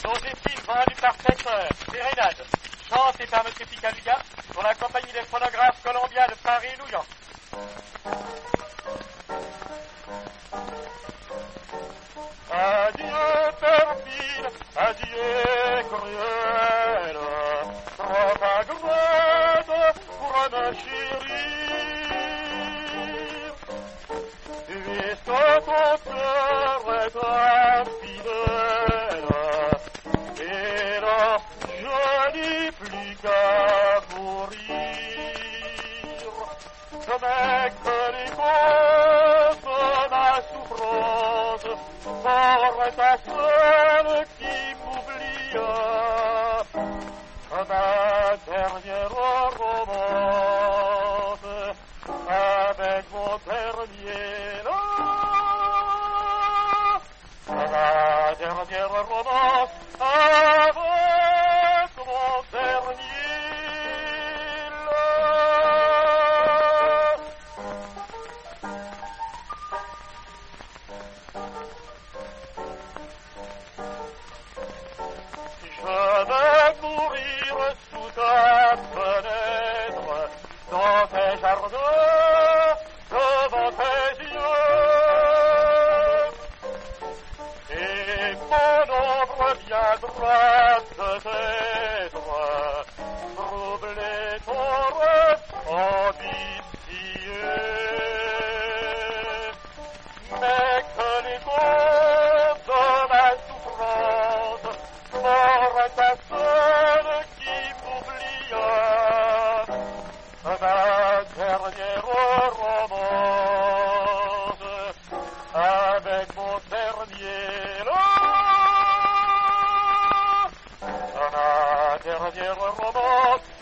Joséphine vendue par 7 heures. Sérénade. Chantée par M. Picalga pour la compagnie des phonographes Columbia de Paris et New York. Adieu perfide, adieu cruelle, trop agrède pour me chérir. Puisque ton cœur est infidèle, et là je n'ai plus qu'à mourir. Je n'ai que les causes de ma souffrance, pour ta seule qui m'oublia. Ma dernière romance avec mon dernier ma dernière romance avec mon dernier Je vais mourir sous ta fenêtre, dans tes jardins, devant tes yeux. Et mon ombre viendra peut-être troubler ton rêve ambitieux. Mais que les causes de ma souffrance pour ta seule qui m'oublia. Ma dernière romance avec mon dernier ma dernière romance